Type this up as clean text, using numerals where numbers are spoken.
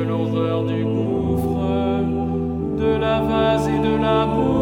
l'horreur du gouffre, de la vase et de la boue.